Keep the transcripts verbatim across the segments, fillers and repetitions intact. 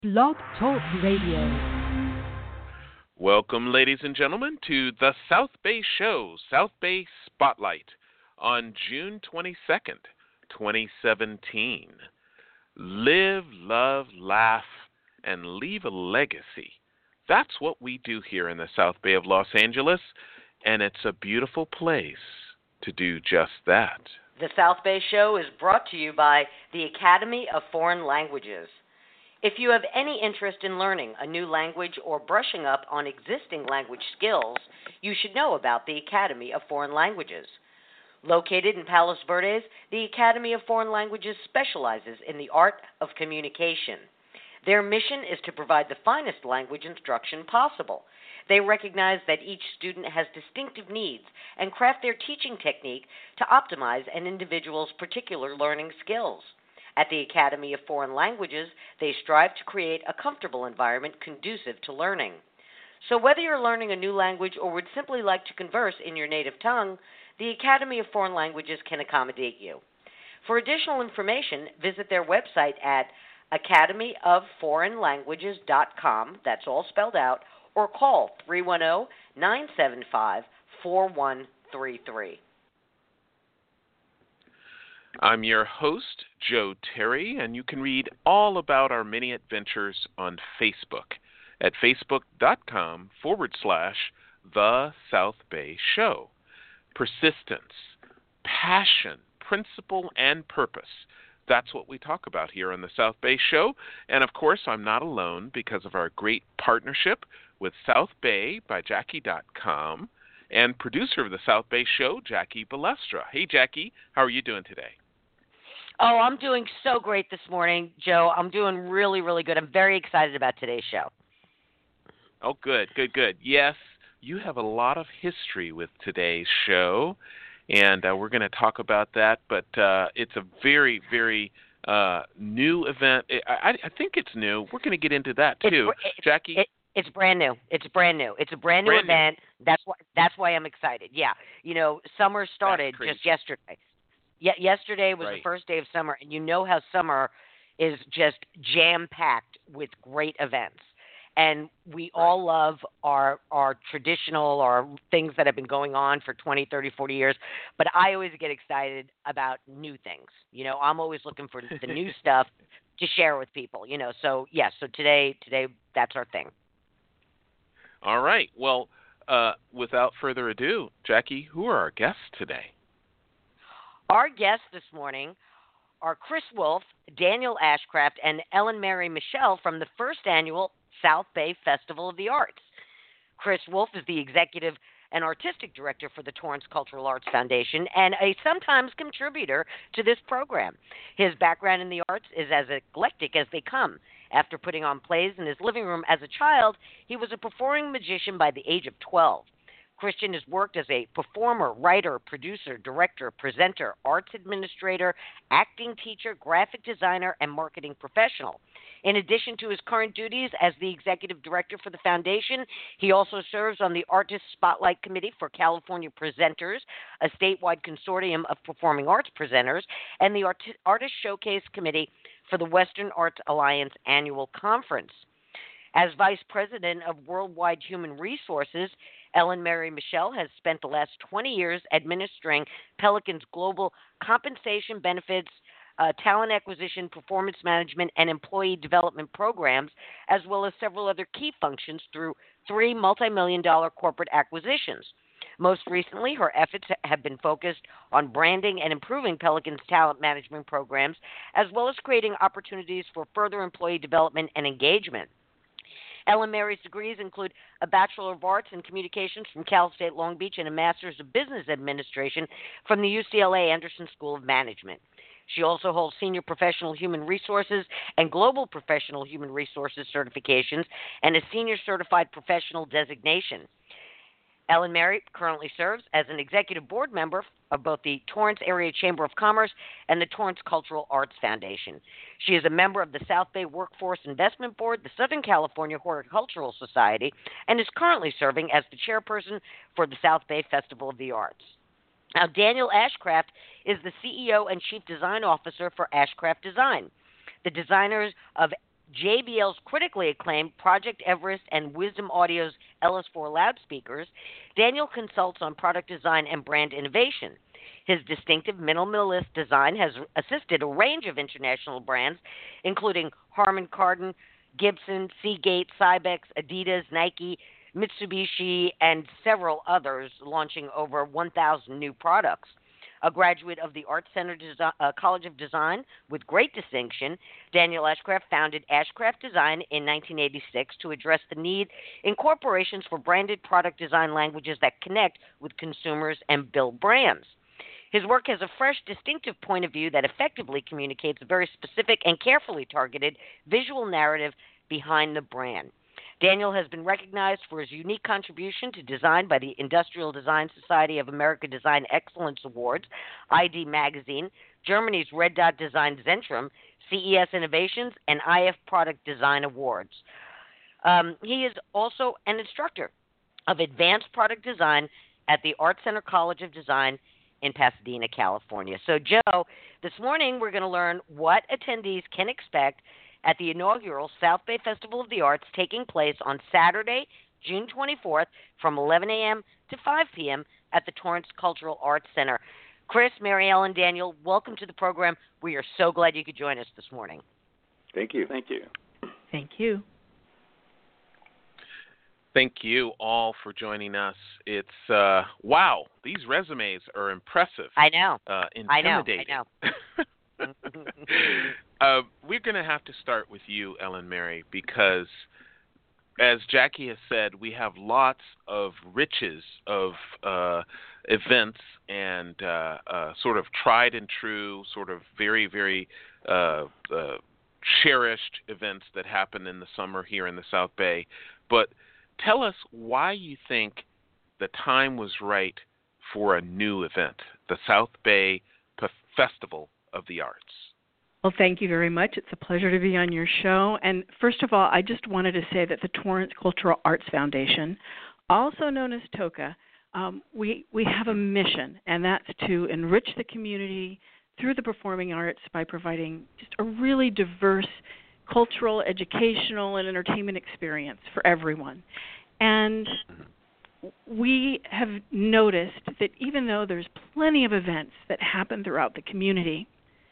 Blog Talk Radio. Welcome, ladies and gentlemen, to the South Bay Show, South Bay Spotlight, on June twenty-second, twenty seventeen. Live, love, laugh, and leave a legacy. That's what we do here in the South Bay of Los Angeles, and it's a beautiful place to do just that. The South Bay Show is brought to you by the Academy of Foreign Languages. If you have any interest in learning a new language or brushing up on existing language skills, you should know about the Academy of Foreign Languages. Located in Palos Verdes, the Academy of Foreign Languages specializes in the art of communication. Their mission is to provide the finest language instruction possible. They recognize that each student has distinctive needs and craft their teaching technique to optimize an individual's particular learning skills. At the Academy of Foreign Languages, they strive to create a comfortable environment conducive to learning. So whether you're learning a new language or would simply like to converse in your native tongue, the Academy of Foreign Languages can accommodate you. For additional information, visit their website at academy of foreign languages dot com, that's all spelled out, or call three one zero, nine seven five, four one three three. I'm your host, Joe Terry, and you can read all about our many adventures on Facebook at facebook.com forward slash The South Bay Show. Persistence, passion, principle, and purpose. That's what we talk about here on the South Bay Show. And, of course, I'm not alone because of our great partnership with South Bay by Jackie dot com and producer of the South Bay Show, Jackie Balestra. Hey, Jackie, how are you doing today? Oh, I'm doing so great this morning, Joe. I'm doing really, really good. I'm very excited about today's show. Oh, good, good, good. Yes, you have a lot of history with today's show, and uh, we're going to talk about that, but uh, it's a very, very uh, new event. I, I think it's new. We're going to get into that, too. It's, it's, Jackie? It, it's brand new. It's brand new. It's a brand new brand event. New. That's why, that's why I'm excited. Yeah. You know, summer started just yesterday. Yeah, yesterday was right. the first day of summer, and you know how summer is just jam-packed with great events. And we right. all love our our traditional or things that have been going on for twenty, thirty, forty years. But I always get excited about new things. You know, I'm always looking for the new stuff to share with people, you know. So, yes, yeah, so today, today that's our thing. All right. Well, uh, without further ado, Jackie, who are our guests today? Our guests this morning are Chris Wolf, Daniel Ashcraft, and Ellen Mary Michelle from the first annual South Bay Festival of the Arts. Chris Wolf is the executive and artistic director for the Torrance Cultural Arts Foundation and a sometimes contributor to this program. His background in the arts is as eclectic as they come. After putting on plays in his living room as a child, he was a performing magician by the age of twelve. Christian has worked as a performer, writer, producer, director, presenter, arts administrator, acting teacher, graphic designer, and marketing professional. In addition to his current duties as the executive director for the foundation, he also serves on the Artist Spotlight Committee for California Presenters, a statewide consortium of performing arts presenters, and the Art- Artist Showcase Committee for the Western Arts Alliance Annual Conference. As Vice President of Worldwide Human Resources, Ellen Mary Michelle has spent the last twenty years administering Pelican's global compensation benefits, uh, talent acquisition, performance management, and employee development programs, as well as several other key functions through three multi-million dollar corporate acquisitions. Most recently, her efforts have been focused on branding and improving Pelican's talent management programs, as well as creating opportunities for further employee development and engagement. Ellen Mary's degrees include a Bachelor of Arts in Communications from Cal State Long Beach and a Master's of Business Administration from the U C L A Anderson School of Management. She also holds Senior Professional Human Resources and Global Professional Human Resources certifications and a Senior Certified Professional designation. Ellen Mary currently serves as an executive board member of both the Torrance Area Chamber of Commerce and the Torrance Cultural Arts Foundation. She is a member of the South Bay Workforce Investment Board, the Southern California Horticultural Society, and is currently serving as the chairperson for the South Bay Festival of the Arts. Now, Daniel Ashcraft is the C E O and Chief Design Officer for Ashcraft Design. The designers of J B L's critically acclaimed Project Everest and Wisdom Audio's L S four loudspeakers, Daniel consults on product design and brand innovation. His distinctive minimalist design has assisted a range of international brands, including Harman Kardon, Gibson, Seagate, Cybex, Adidas, Nike, Mitsubishi, and several others, launching over one thousand new products. A graduate of the Art Center Desi- uh, College of Design with great distinction, Daniel Ashcraft founded Ashcraft Design in nineteen eighty-six to address the need in corporations for branded product design languages that connect with consumers and build brands. His work has a fresh, distinctive point of view that effectively communicates a very specific and carefully targeted visual narrative behind the brand. Daniel has been recognized for his unique contribution to design by the Industrial Design Society of America Design Excellence Awards, I D Magazine, Germany's Red Dot Design Zentrum, C E S Innovations, and I F Product Design Awards. Um, he is also an instructor of advanced product design at the Art Center College of Design in Pasadena, California. So, Joe, this morning we're going to learn what attendees can expect at the inaugural South Bay Festival of the Arts taking place on Saturday, June twenty-fourth from eleven a.m. to five p.m. at the Torrance Cultural Arts Center. Chris, Mary Ellen, Daniel, welcome to the program. We are so glad you could join us this morning. Thank you. Thank you. Thank you. Thank you all for joining us. It's, uh, wow, these resumes are impressive. I know. Uh, I know. intimidating. I know. uh, we're going to have to start with you, Ellen Mary, because as Jackie has said, we have lots of riches of uh, events and uh, uh, sort of tried and true, sort of very, very uh, uh, cherished events that happen in the summer here in the South Bay. But tell us why you think the time was right for a new event, the South Bay P- Festival of the Arts. Well, thank you very much. It's a pleasure to be on your show. And first of all, I just wanted to say that the Torrance Cultural Arts Foundation, also known as TOCA, um, we, we have a mission, and that's to enrich the community through the performing arts by providing just a really diverse cultural, educational, and entertainment experience for everyone. And we have noticed that even though there's plenty of events that happen throughout the community,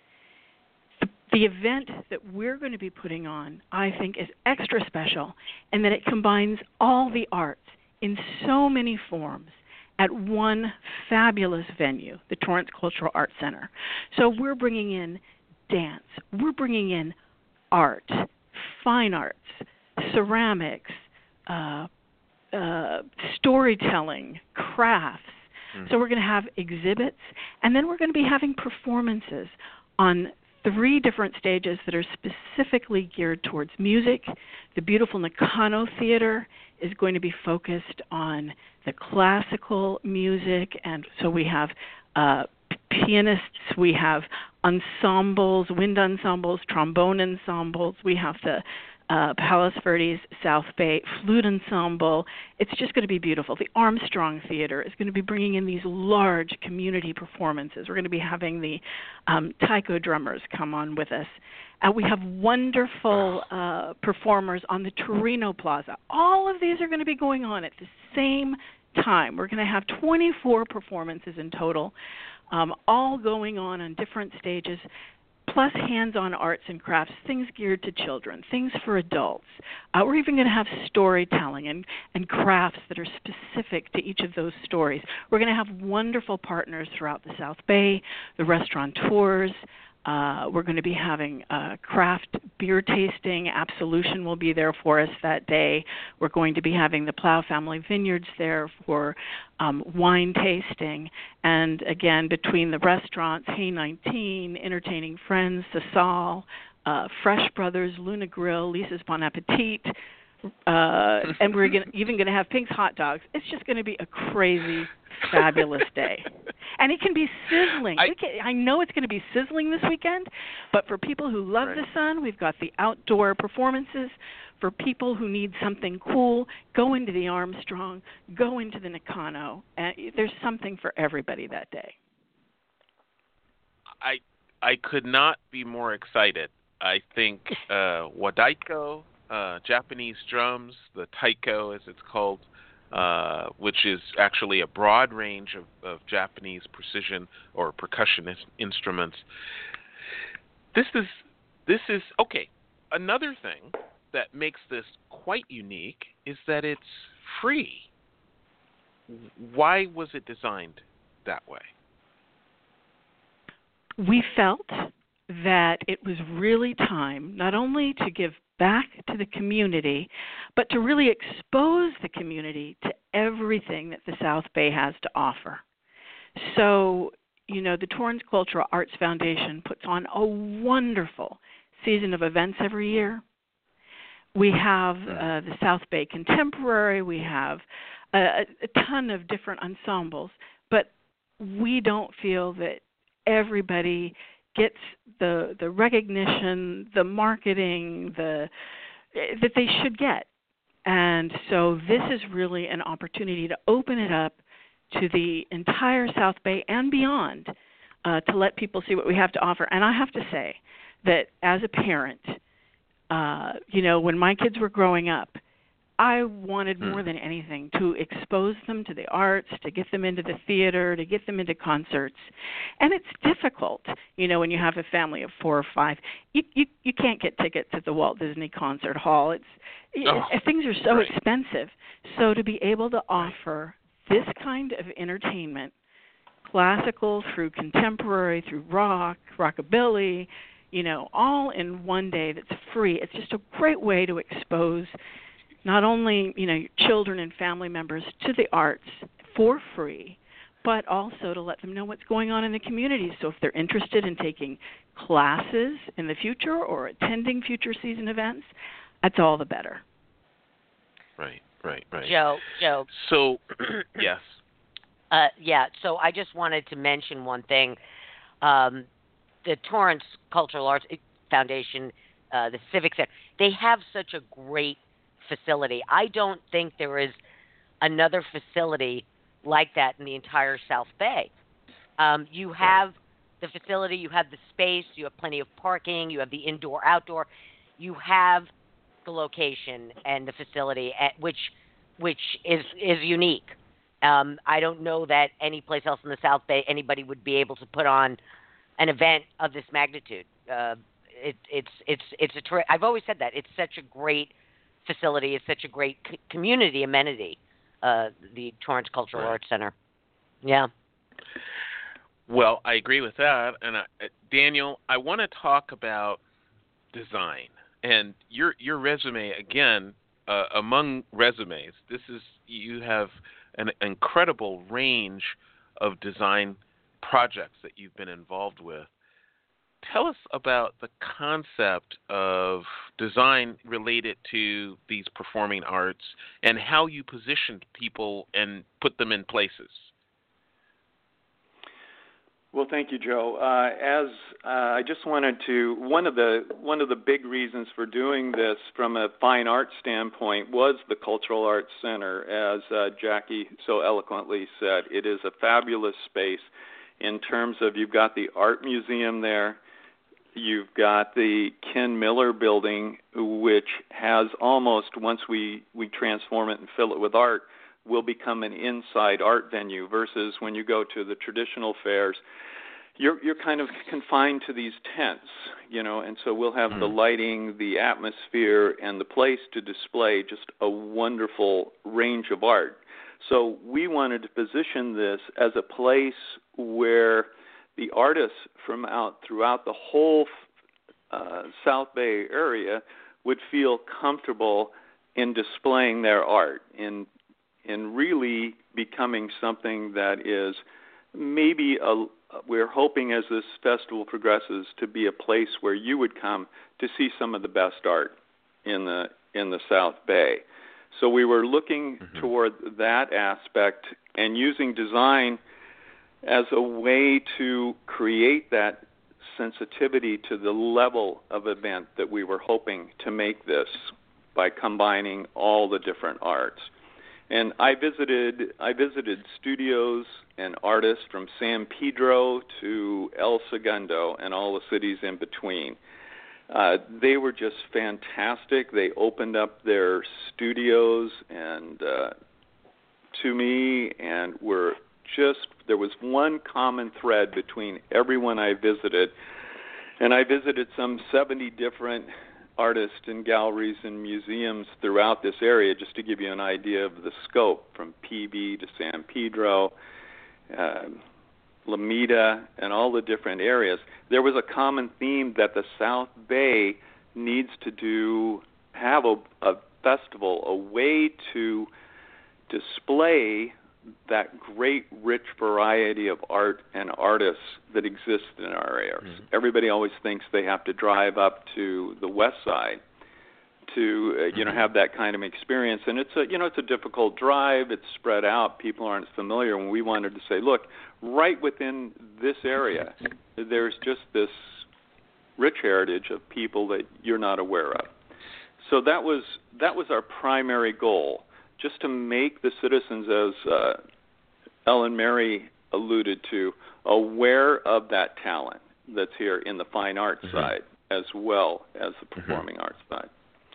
the, the event that we're going to be putting on, I think, is extra special in that it combines all the arts in so many forms at one fabulous venue, the Torrance Cultural Arts Center. So we're bringing in dance, we're bringing in art, fine arts, ceramics, uh, uh, storytelling, crafts. Mm. So we're going to have exhibits, and then we're going to be having performances on three different stages that are specifically geared towards music. The beautiful Nakano Theater is going to be focused on the classical music, and so we have uh, pianists, we have ensembles, wind ensembles, trombone ensembles, we have the uh, Palos Verdes South Bay Flute Ensemble. It's just going to be beautiful. The Armstrong Theater is going to be bringing in these large community performances. We're going to be having the um, taiko drummers come on with us. Uh, we have wonderful uh, performers on the Torino Plaza. All of these are going to be going on at the same time. We're going to have twenty-four performances in total, um, all going on on different stages, plus hands-on arts and crafts, things geared to children, things for adults. Uh, we're even going to have storytelling and, and crafts that are specific to each of those stories. We're going to have wonderful partners throughout the South Bay, the restaurateurs. Uh, we're going to be having uh, craft beer tasting. Absolution will be there for us that day. We're going to be having the Plow Family Vineyards there for um, wine tasting. And again, between the restaurants, Hey nineteen, Entertaining Friends, Sasal, uh, Fresh Brothers, Luna Grill, Lisa's Bon Appetit, uh, and we're gonna, even going to have Pink's Hot Dogs. It's just going to be a crazy, fabulous day. And it can be sizzling. I, we can, I know it's going to be sizzling this weekend, but for people who love right. the sun, we've got the outdoor performances. For people who need something cool, go into the Armstrong, go into the Nakano. Uh, there's something for everybody that day. I I could not be more excited I think uh, wadaiko, uh, Japanese drums, the taiko as it's called, uh, which is actually a broad range of, of Japanese precision or percussion is- instruments. This is this is okay. Another thing that makes this quite unique is that it's free. Why was it designed that way? We felt that it was really time not only to give back to the community, but to really expose the community to everything that the South Bay has to offer. So, you know, the Torrance Cultural Arts Foundation puts on a wonderful season of events every year. We have uh, the South Bay Contemporary. We have a, a ton of different ensembles, but we don't feel that everybody gets the the recognition, the marketing, the that they should get. And so this is really an opportunity to open it up to the entire South Bay and beyond, uh, to let people see what we have to offer. And I have to say that as a parent, uh, you know, when my kids were growing up, I wanted more than anything to expose them to the arts, to get them into the theater, to get them into concerts. And it's difficult, you know, when you have a family of four or five. You you, you can't get tickets at the Walt Disney Concert Hall. It's oh, it, things are so right. expensive. So to be able to offer this kind of entertainment, classical through contemporary, through rock, rockabilly, you know, all in one day that's free, it's just a great way to expose not only, you know, your children and family members to the arts for free, but also to let them know what's going on in the community. So if they're interested in taking classes in the future or attending future season events, that's all the better. Right, right, right. Joe, Joe. So, yes. Uh, yeah, so I just wanted to mention one thing. Um, the Torrance Cultural Arts Foundation, uh, the Civic Center, they have such a great facility. I don't think there is another facility like that in the entire South Bay. Um, you have the facility, you have the space, you have plenty of parking, you have the indoor, outdoor, you have the location and the facility, at which which is is unique. Um, I don't know that any place else in the South Bay anybody would be able to put on an event of this magnitude. Uh, it, it's it's it's a. Ter- I've always said that it's such a great facility. It's such a great c- community amenity. Uh, the Torrance Cultural right. Arts Center. Yeah. Well, I agree with that. And I, Daniel, I want to talk about design and your your resume again. Uh, among resumes, this is you have an incredible range of design projects that you've been involved with. Tell us about the concept of design related to these performing arts and how you positioned people and put them in places. Well, thank you, Joe. Uh, as uh, I just wanted to, one of the one of the big reasons for doing this from a fine arts standpoint was the Cultural Arts Center. As uh, Jackie so eloquently said, it is a fabulous space in terms of you've got the art museum there, you've got the Ken Miller building, which has almost, once we, we transform it and fill it with art, will become an inside art venue versus when you go to the traditional fairs, you're you're kind of confined to these tents, you know, and so we'll have mm. the lighting, the atmosphere, and the place to display just a wonderful range of art. So we wanted to position this as a place where the artists from out throughout the whole uh, South Bay area would feel comfortable in displaying their art, in in really becoming something that is maybe a, we're hoping as this festival progresses to be a place where you would come to see some of the best art in the in the South Bay. So we were looking mm-hmm. toward that aspect and using design as a way to create that sensitivity to the level of event that we were hoping to make this by combining all the different arts. And I visited I visited studios and artists from San Pedro to El Segundo and all the cities in between. Uh, they were just fantastic. They opened up their studios and uh, to me, and were just, there was one common thread between everyone I visited, and I visited some seventy different artists and galleries and museums throughout this area, just to give you an idea of the scope, from P B to San Pedro, uh, Lomita, and all the different areas. There was a common theme that the South Bay needs to do, have a, a festival, a way to display that great, rich variety of art and artists that exist in our areas. Mm-hmm. Everybody always thinks they have to drive up to the west side to, uh, you know, have that kind of experience. And it's a, you know, it's a difficult drive. It's spread out. People aren't familiar. And we wanted to say, look, right within this area, there's just this rich heritage of people that you're not aware of. So that was that was our primary goal, just to make the citizens, as uh, Ellen Mary alluded to, aware of that talent that's here in the fine arts mm-hmm. side as well as the performing mm-hmm. arts side.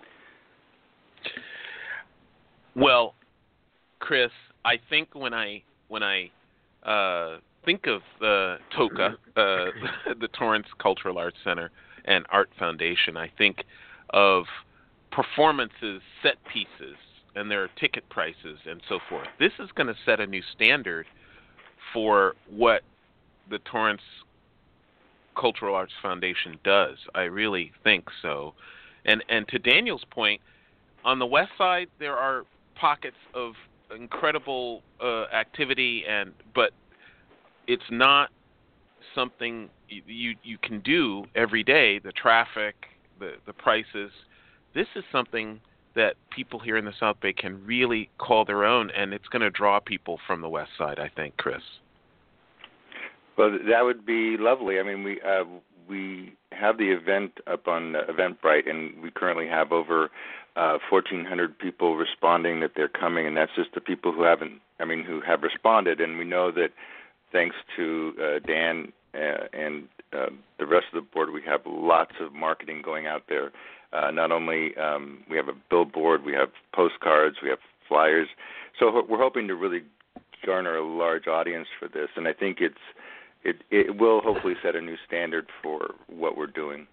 Well, Chris, I think when I when I uh, think of the TOCA, uh, the Torrance Cultural Arts Center and Art Foundation, I think of performances, set pieces, and their ticket prices and so forth. This is going to set a new standard for what the Torrance Cultural Arts Foundation does. I really think so. And and to Daniel's point, on the west side there are pockets of incredible uh, activity, and but it's not something you you can do every day. The traffic, the the prices. This is something that people here in the South Bay can really call their own, and it's going to draw people from the west side, I think, Chris. Well, that would be lovely. I mean, we uh, we have the event up on uh, Eventbrite, and we currently have over uh, fourteen hundred people responding that they're coming, and that's just the people who haven't, I mean, who have responded. And we know that thanks to uh, Dan uh, and uh, the rest of the board, we have lots of marketing going out there. Uh, not only um, we have a billboard, we have postcards, we have flyers. So we're hoping to really garner a large audience for this, and I think it's it, it will hopefully set a new standard for what we're doing.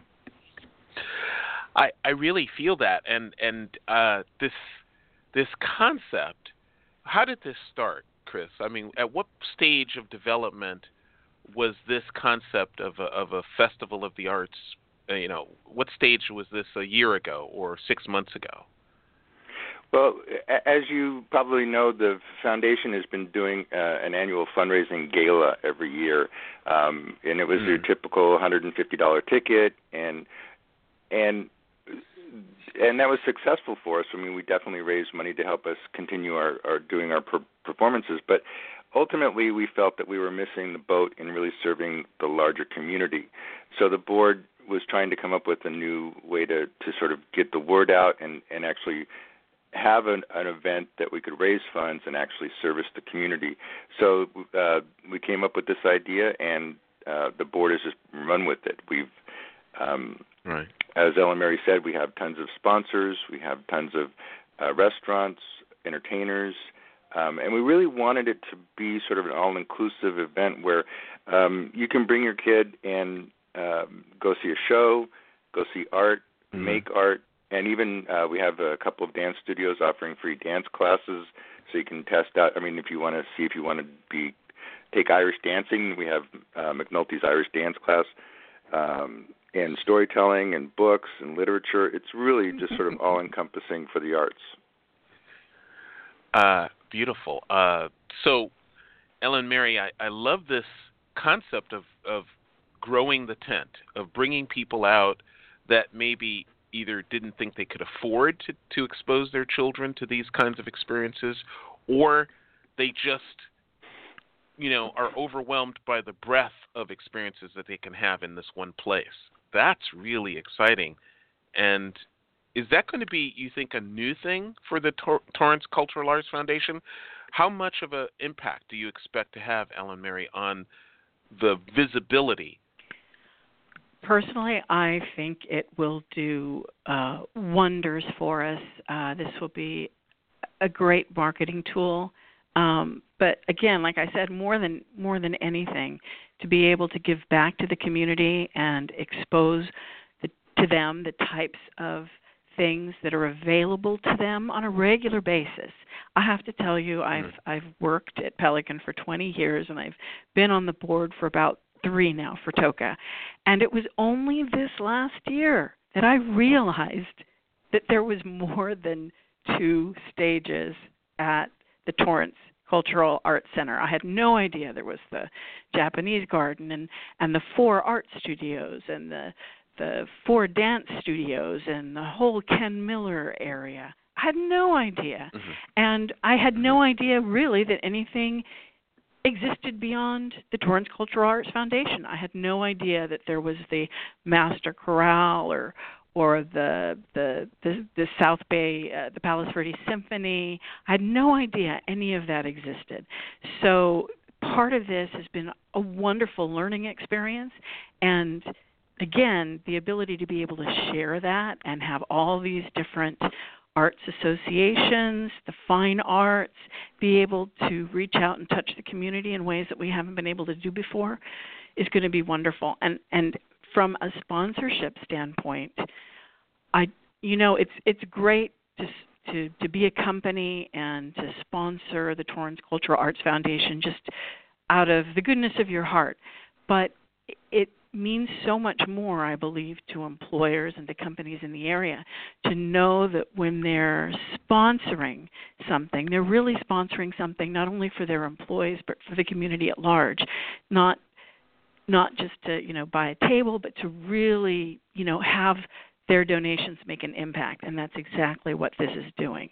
I, I really feel that, and and uh, this this concept. How did this start, Chris? I mean, at what stage of development was this concept of a, of a festival of the arts? You know, what stage was this a year ago or six months ago? Well, as you probably know, the foundation has been doing uh, an annual fundraising gala every year, um, and it was mm. your typical one hundred fifty dollars ticket, and and and that was successful for us. I mean, we definitely raised money to help us continue our, our doing our per- performances, but ultimately we felt that we were missing the boat in really serving the larger community. So the board was trying to come up with a new way to, to sort of get the word out and, and actually have an, an event that we could raise funds and actually service the community. So uh, we came up with this idea, and uh, the board has just run with it. We've, um, right. as Ellen Mary said, we have tons of sponsors, we have tons of uh, restaurants, entertainers, um, and we really wanted it to be sort of an all-inclusive event where um, you can bring your kid and Um, go see a show, go see art, mm-hmm. make art, and even uh, we have a couple of dance studios offering free dance classes, so you can test out. I mean, if you want to see if you want to be take Irish dancing, we have uh, McNulty's Irish dance class, um, and storytelling and books and literature. It's really just sort of all-encompassing for the arts. Uh, beautiful. Uh, so, Ellen Mary, I, I love this concept of, of growing the tent, of bringing people out that maybe either didn't think they could afford to, to expose their children to these kinds of experiences, or they just, you know, are overwhelmed by the breadth of experiences that they can have in this one place. That's really exciting. And is that going to be, you think, a new thing for the Tor- Torrance Cultural Arts Foundation? How much of an impact do you expect to have, Ellen Mary, on the visibility personally, I think it will do uh, wonders for us. Uh, this will be a great marketing tool. Um, but again, like I said, more than more than anything, to be able to give back to the community and expose the, to them the types of things that are available to them on a regular basis. I have to tell you, I've mm. I've worked at Pelican for twenty years, and I've been on the board for about three now for Toca. And it was only this last year that I realized that there was more than two stages at the Torrance Cultural Arts Center. I had no idea there was the Japanese garden and, and the four art studios and the the four dance studios and the whole Ken Miller area. I had no idea. Mm-hmm. And I had no idea really that anything existed beyond the Torrance Cultural Arts Foundation. I had no idea that there was the Master Chorale or or the the the, the South Bay, uh, the Palos Verdes Symphony. I had no idea any of that existed. So part of this has been a wonderful learning experience, and again, the ability to be able to share that and have all these different arts associations, the fine arts, be able to reach out and touch the community in ways that we haven't been able to do before is going to be wonderful. And and from a sponsorship standpoint, I you know it's it's great to to to be a company and to sponsor the Torrance Cultural Arts Foundation just out of the goodness of your heart, but it means so much more, I believe, to employers and to companies in the area to know that when they're sponsoring something, they're really sponsoring something not only for their employees but for the community at large, not not just to, you know, buy a table, but to really, you know, have their donations make an impact, and that's exactly what this is doing.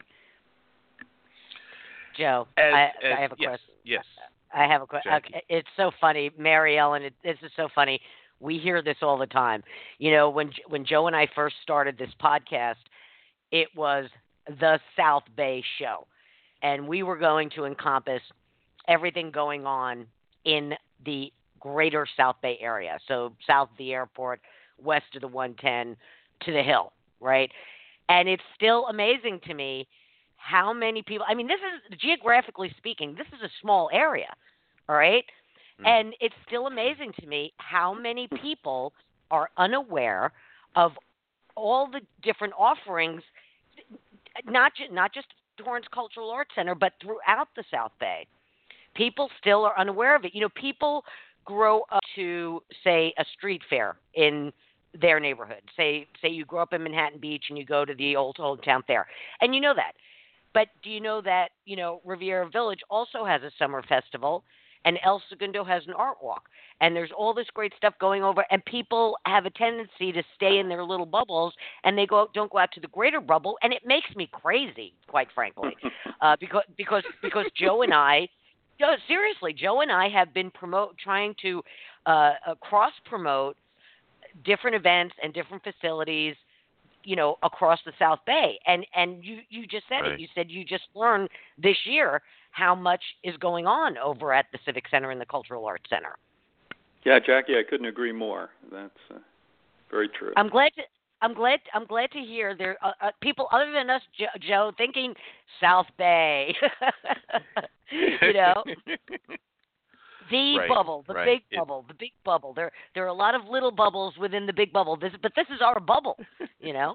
Joe, as, I, as, I have a yes, question. Yes. I have a question. It's so funny, Mary Ellen. It, this is so funny. We hear this all the time. You know, when when Joe and I first started this podcast, it was the South Bay Show, and we were going to encompass everything going on in the greater South Bay area. So south of the airport, west of the one ten, to the Hill, right? And it's still amazing to me how many people. I mean, this is geographically speaking, this is a small area, all right? And it's still amazing to me how many people are unaware of all the different offerings, not, ju- not just Torrance Cultural Arts Center, but throughout the South Bay. People still are unaware of it. You know, people grow up to, say, a street fair in their neighborhood. Say, say you grow up in Manhattan Beach and you go to the old Hometown Fair, and you know that. But do you know that, you know, Riviera Village also has a summer festival, and El Segundo has an art walk, and there's all this great stuff going over, and people have a tendency to stay in their little bubbles, and they go don't go out to the greater bubble, and it makes me crazy, quite frankly, uh, because because because Joe and I, no, seriously, Joe and I have been promote trying to uh, uh, cross promote different events and different facilities, you know, across the South Bay, and and you you just said right. it. You said you just learned this year how much is going on over at the Civic Center and the Cultural Arts Center. Yeah, Jackie, I couldn't agree more. That's uh, very true. I'm glad to I'm glad I'm glad to hear there are uh, people other than us, Joe, Joe thinking South Bay. You know, the right, bubble, the right. big it, bubble, the big bubble. There there are a lot of little bubbles within the big bubble. This but this is our bubble. You know.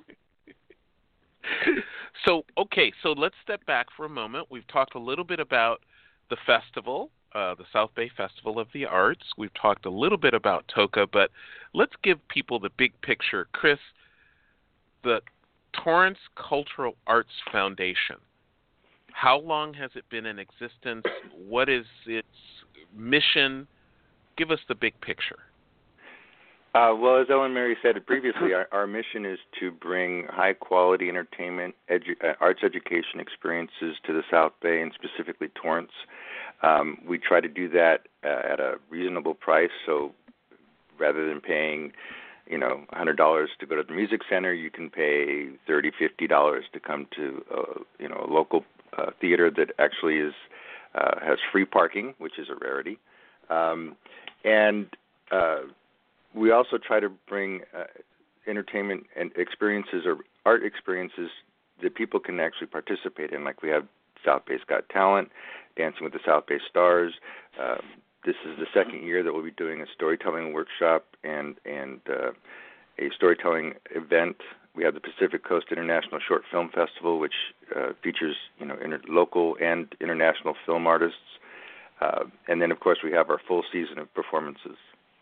So, okay, so let's step back for a moment. We've talked a little bit about the festival, uh, the South Bay Festival of the Arts. We've talked a little bit about Toca, but let's give people the big picture. Chris, the Torrance Cultural Arts Foundation, how long has it been in existence? What is its mission? Give us the big picture. Uh, well, as Ellen Mary said previously, our, our mission is to bring high-quality entertainment, edu- uh, arts education experiences to the South Bay and specifically Torrance. Um, we try to do that uh, at a reasonable price. So rather than paying, you know, one hundred dollars to go to the music center, you can pay thirty dollars, fifty dollars to come to, uh, you know, a local uh, theater that actually is uh, has free parking, which is a rarity, um, and uh, we also try to bring uh, entertainment and experiences or art experiences that people can actually participate in. Like we have South Bay's Got Talent, Dancing with the South Bay Stars. Um, this is the second year that we'll be doing a storytelling workshop and and uh, a storytelling event. We have the Pacific Coast International Short Film Festival, which uh, features you know inter- local and international film artists. Uh, and then, of course, we have our full season of performances.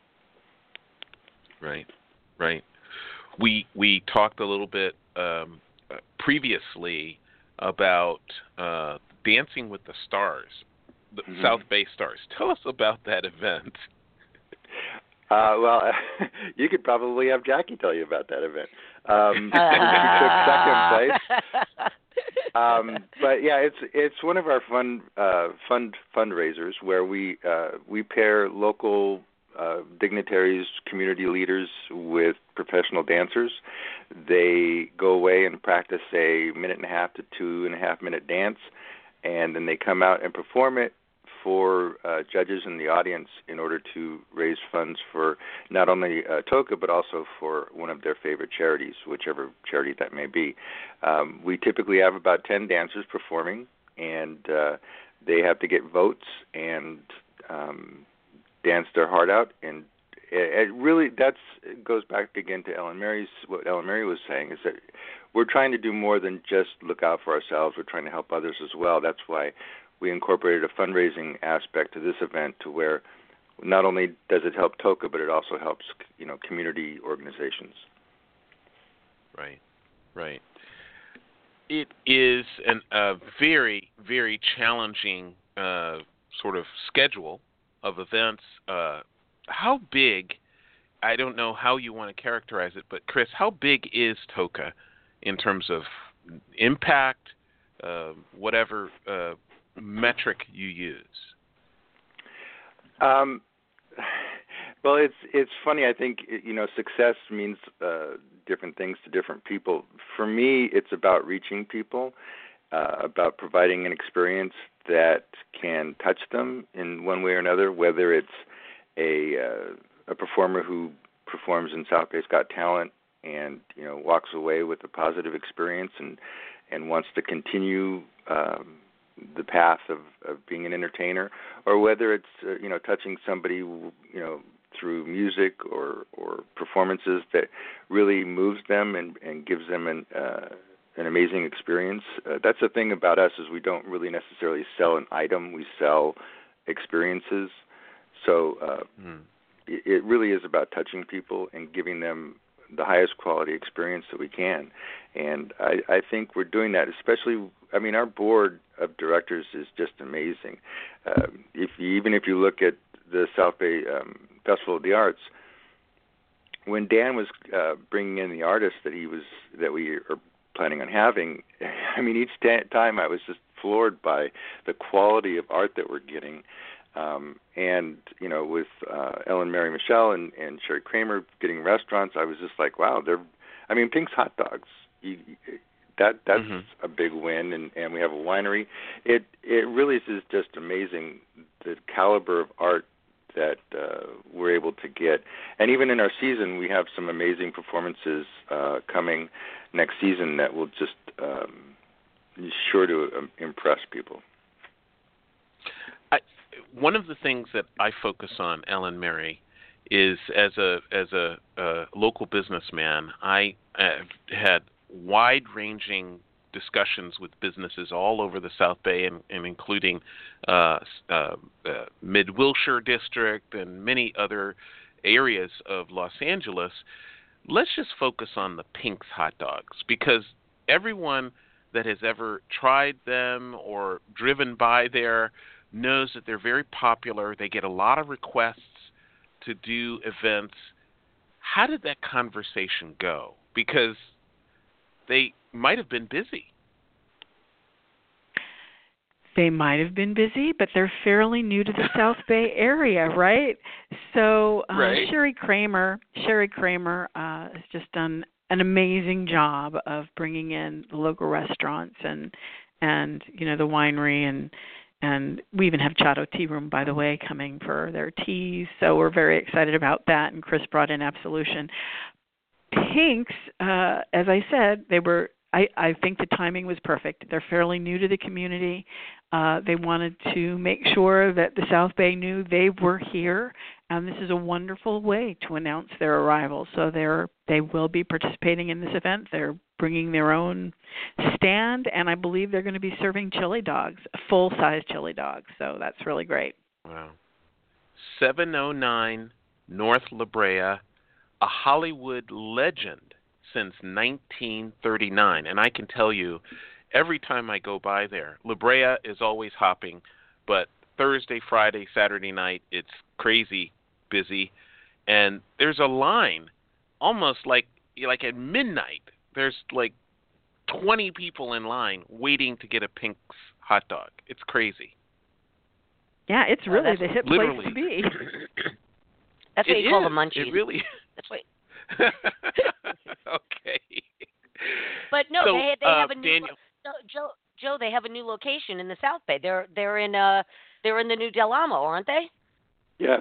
Right, right. We we talked a little bit um, uh, previously about uh, Dancing with the Stars, the mm-hmm. South Bay Stars. Tell us about that event. Uh, well, you could probably have Jackie tell you about that event. Um, she took second place. Um, but yeah, it's it's one of our fun uh, fund fundraisers where we uh, we pair local uh, dignitaries, community leaders with professional dancers. They go away and practice a minute and a half to two and a half minute dance, and then they come out and perform it for uh, judges in the audience in order to raise funds for not only uh, Toca but also for one of their favorite charities, whichever charity that may be. Um, we typically have about ten dancers performing, and uh, they have to get votes and um, dance their heart out. And it, it really that's it goes back again to Ellen Mary's what Ellen Mary was saying is that we're trying to do more than just look out for ourselves. We're trying to help others as well. That's why we incorporated a fundraising aspect to this event to where not only does it help Toca, but it also helps, you know, community organizations. Right, right. It is an, a very, very challenging uh, sort of schedule of events. Uh, how big, I don't know how you want to characterize it, but Chris, how big is Toca in terms of impact, uh, whatever uh, metric you use? Um, well, it's it's funny. I think you know success means uh, different things to different people. For me, it's about reaching people, uh, about providing an experience that can touch them in one way or another. Whether it's a uh, a performer who performs in South Bay's Got Talent and you know walks away with a positive experience and and wants to continue Um, the path of, of being an entertainer, or whether it's uh, you know touching somebody you know through music or or performances that really moves them and, and gives them an uh, an amazing experience. Uh, that's the thing about us is we don't really necessarily sell an item; we sell experiences. So uh, mm. it, it really is about touching people and giving them the highest quality experience that we can. And I, I think we're doing that, especially, I mean, our board of directors is just amazing. Uh, if you, even if you look at the South Bay um, Festival of the Arts, when Dan was uh, bringing in the artists that he was, that we are planning on having, I mean, each ta- time I was just floored by the quality of art that we're getting. Um, and, you know, with uh, Ellen Mary Michelle and, and Sherry Kramer getting restaurants, I was just like, wow, they're, I mean, Pink's Hot Dogs, you, that that's mm-hmm. a big win, and, and we have a winery. It it really is just amazing, the caliber of art that uh, we're able to get. And even in our season, we have some amazing performances uh, coming next season that will just um, be sure to um, impress people. One of the things that I focus on, Ellen Mary, is as a as a, a local businessman, I have had wide-ranging discussions with businesses all over the South Bay, and, and including uh, uh, uh, Mid-Wilshire District and many other areas of Los Angeles. Let's just focus on the Pink's Hot Dogs, because everyone that has ever tried them or driven by there knows that they're very popular. They get a lot of requests to do events. How did that conversation go? Because they might have been busy. They might have been busy, but they're fairly new to the South Bay area, right? So um, right. Sherry Kramer, Sherry Kramer uh, has just done an amazing job of bringing in the local restaurants and and you know the winery and and we even have Chato Tea Room, by the way, coming for their teas. So we're very excited about that. And Chris brought in Absolution. Pinks, uh, as I said, they were. I, I think the timing was perfect. They're fairly new to the community. Uh, they wanted to make sure that the South Bay knew they were here, and this is a wonderful way to announce their arrival. So they're they will be participating in this event. They're bringing their own stand, and I believe they're going to be serving chili dogs, full-size chili dogs. So that's really great. Wow. seven oh nine North La Brea, a Hollywood legend since nineteen thirty-nine. And I can tell you, every time I go by there, La Brea is always hopping, but Thursday, Friday, Saturday night, it's crazy busy. And there's a line almost like like at midnight. There's like twenty people in line waiting to get a Pink's hot dog. It's crazy. Yeah, it's really oh, the hip literally. place to be. That's what It you call is. the munchies. It really That's what. Okay. But no, so, they they uh, have a new Daniel, no, Joe Joe. They have a new location in the South Bay. They're they're in uh they're in the new Del Amo, aren't they? Yes.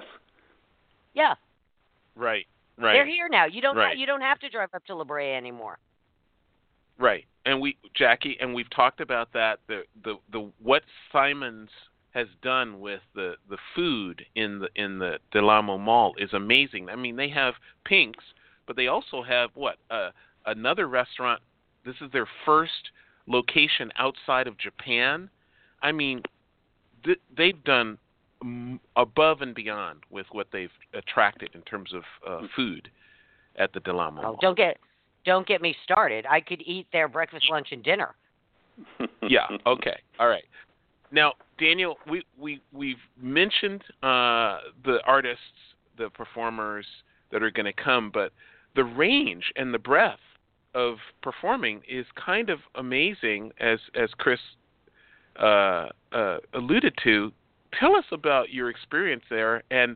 Yeah. right, right. They're here now. You don't Right. ha- you don't have to drive up to La Brea anymore. Right, and we, Jackie, and we've talked about that. The the, the what Simon's has done with the, the food in the in the Del Amo Mall is amazing. I mean, they have Pink's, but they also have what uh, another restaurant. This is their first location outside of Japan. I mean, th- they've done m- above and beyond with what they've attracted in terms of uh, food at the Del Amo Oh, Mall. don't get don't get me started. I could eat their breakfast, lunch, and dinner. Yeah. Okay. All right. Now, Daniel, we we we've mentioned uh, the artists, the performers that are going to come, but the range and the breadth of performing is kind of amazing, as as Chris uh, uh, alluded to. Tell us about your experience there, and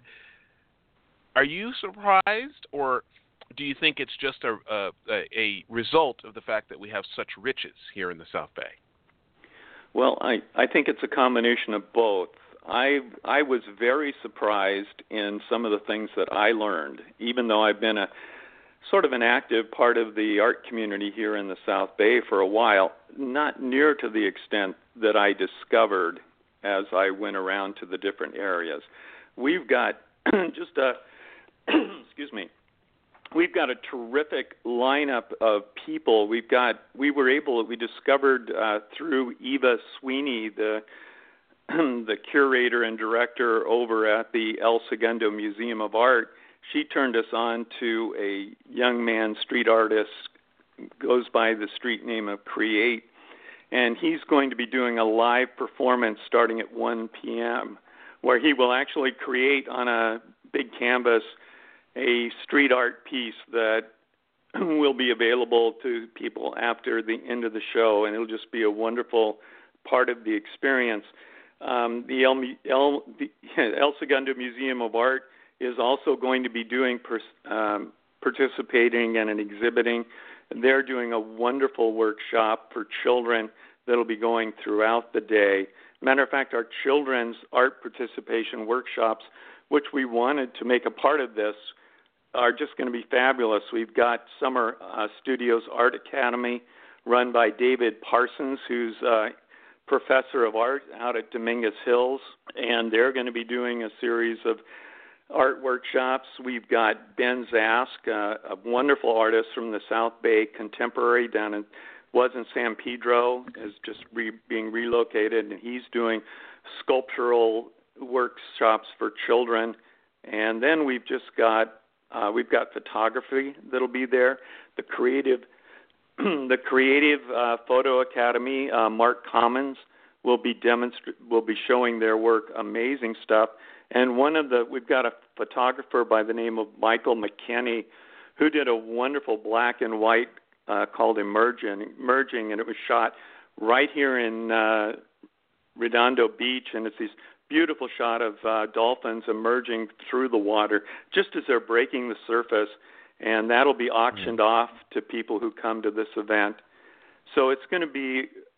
are you surprised, or do you think it's just a, a a result of the fact that we have such riches here in the South Bay? Well, I, I think it's a combination of both. I I was very surprised in some of the things that I learned, even though I've been a sort of an active part of the art community here in the South Bay for a while, not near to the extent that I discovered as I went around to the different areas. We've got just a, excuse me, we've got a terrific lineup of people. We've got, we were able, we discovered uh, through Eva Sweeney, the the curator and director over at the El Segundo Museum of Art. She turned us on to a young man, street artist, goes by the street name of Create, and he's going to be doing a live performance starting at one p.m., where he will actually create on a big canvas a street art piece that will be available to people after the end of the show, and it'll just be a wonderful part of the experience. Um, the El, El, the El Segundo Museum of Art is also going to be doing pers- um, participating and exhibiting. They're doing a wonderful workshop for children that'll be going throughout the day. Matter of fact, our children's art participation workshops, which we wanted to make a part of this, are just going to be fabulous. We've got Summer uh, Studios Art Academy run by David Parsons, who's uh, professor of art out at Dominguez Hills, and they're going to be doing a series of art workshops. We've got Ben Zask, uh, a wonderful artist from the South Bay, contemporary down in, was in San Pedro, is just re, being relocated, and he's doing sculptural workshops for children. And then we've just got uh, we've got photography that'll be there. The creative the Creative uh, Photo Academy, uh, Mark Commons will be demonstra- will be showing their work, amazing stuff. And one of the we've got a photographer by the name of Michael McKinney, who did a wonderful black and white uh, called Emerging, Emerging, and it was shot right here in uh, Redondo Beach, and it's these beautiful shot of uh, dolphins emerging through the water just as they're breaking the surface, and that'll be auctioned mm-hmm. off to people who come to this event. So it's going to be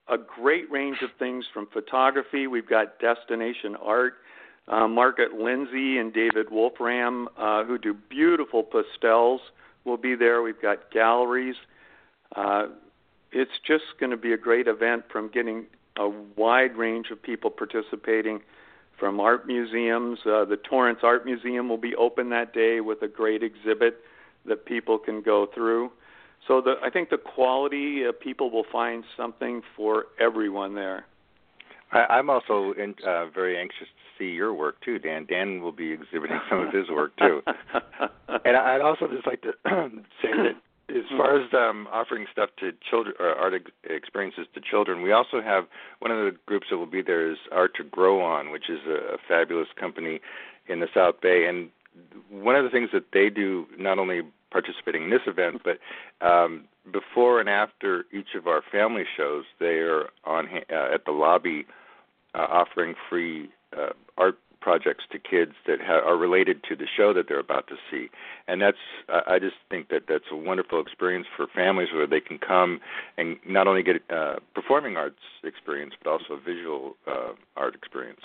a great range of things from photography. We've got destination art. Uh, Margaret Lindsay and David Wolfram, uh, who do beautiful pastels, will be there. We've got galleries. Uh, it's just going to be a great event, from getting a wide range of people participating, from art museums. Uh, the Torrance Art Museum will be open that day with a great exhibit that people can go through. So the, I think the quality, uh, people will find something for everyone there. I, I'm also in, uh, very anxious to see your work too, Dan. Dan will be exhibiting some of his work too. And I'd also just like to say that as far as um, offering stuff to children, or art experiences to children, we also have one of the groups that will be there is Art to Grow On, which is a, a fabulous company in the South Bay. And one of the things that they do, not only participating in this event, but um, before and after each of our family shows, they are on uh, at the lobby uh, offering free uh, art projects to kids that ha- are related to the show that they're about to see. And that's, I just think that that's a wonderful experience for families where they can come and not only get uh, performing arts experience, but also a visual uh, art experience.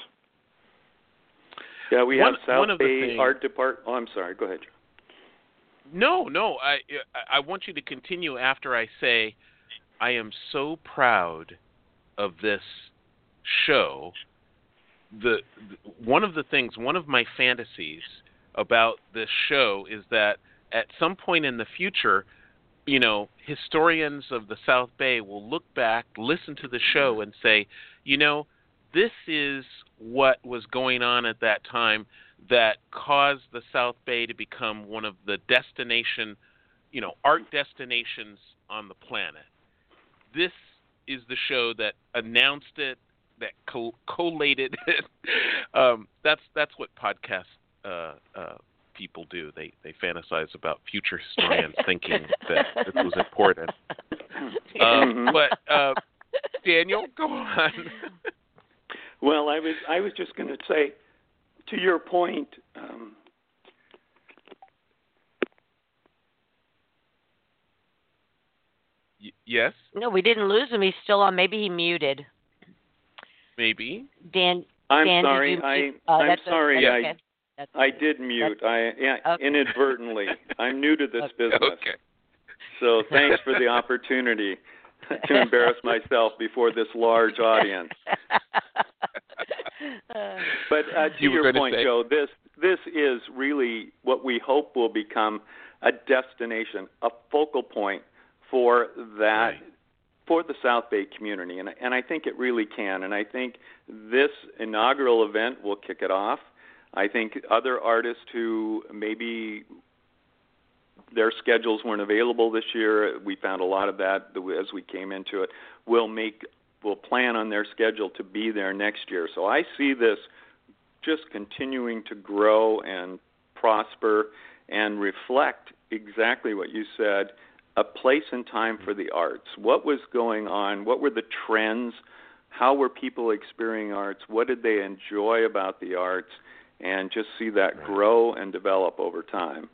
Yeah, we one, have South one of the Bay things, Art Department. Oh, I'm sorry. Go ahead, Joe. No, no. I I want you to continue after I say I am so proud of this show. The, the one of the things, one of my fantasies about this show is that at some point in the future, you know, historians of the South Bay will look back, listen to the show, and say, you know, this is what was going on at that time that caused the South Bay to become one of the destination, you know, art destinations on the planet. This is the show that announced it, that co- collated it. um, that's that's what podcast uh, uh, people do. They they fantasize about future historians thinking that this was important. Um, but uh, Daniel, go on. Well, I was I was just going to say, to your point, um, y- yes? No, we didn't lose him. He's still on. Maybe he muted. Maybe. Dan. I'm Dan, sorry. did you I mute? Uh, I'm that's sorry. A, I okay. That's I did mute. I yeah, okay. inadvertently. I'm new to this Okay. business, Okay. so thanks for the opportunity to embarrass myself before this large audience. But uh, to You were your going to point, say- Joe, this this is really what we hope will become a destination, a focal point for that, Right. for the South Bay community, and and I think it really can. And I think this inaugural event will kick it off. I think other artists who maybe their schedules weren't available this year, we found a lot of that as we came into it, will make will plan on their schedule to be there next year. So I see this just continuing to grow and prosper and reflect exactly what you said, a place and time for the arts. What was going on? What were the trends? How were people experiencing arts? What did they enjoy about the arts? And just see that Right. grow and develop over time.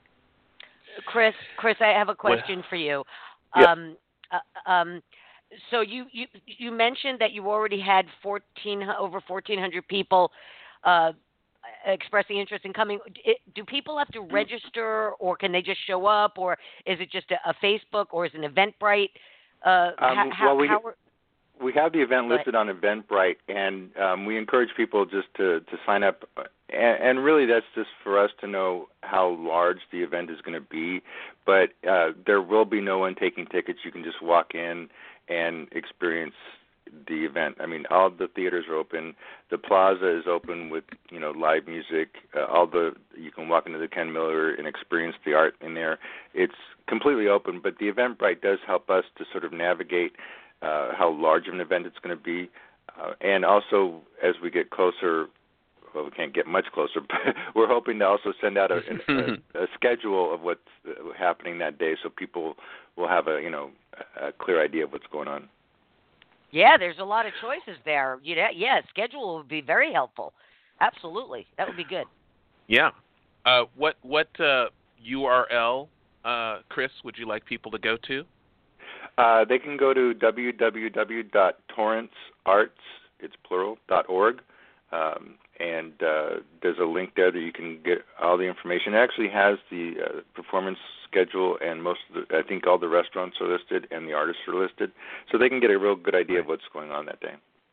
Chris, Chris, I have a question Well, for you. yeah. Um, uh, um, so you, you you mentioned that you already had fourteen over fourteen hundred people uh, expressing interest in coming. It, do people have to register, or can they just show up, or is it just a, a Facebook, or is it an Eventbrite? Uh, Um, how, well, we- how are, We have the event Go ahead. listed on Eventbrite, and um, we encourage people just to, to sign up. And, and really, that's just for us to know how large the event is going to be. But uh, there will be no one taking tickets. You can just walk in and experience the event. I mean, all the theaters are open. The plaza is open with, you know, live music. Uh, all the you can walk into the Ken Miller and experience the art in there. It's completely open, but the Eventbrite does help us to sort of navigate Uh, how large of an event it's going to be. Uh, and also, as we get closer, well, we can't get much closer, but we're hoping to also send out a, a, a schedule of what's uh, happening that day so people will have a, you know, a clear idea of what's going on. yeah, there's a lot of choices there. You know, yeah, schedule would be very helpful. Absolutely, that would be good. Yeah. Uh, what what uh, U R L, uh, Chris, would you like people to go to? Uh, they can go to w w w dot torrance arts, it's plural, dot org, um, and uh, there's a link there that you can get all the information. It actually has the uh, performance schedule, and most of the, I think all the restaurants are listed and the artists are listed, so they can get a real good idea right. of what's going on that day.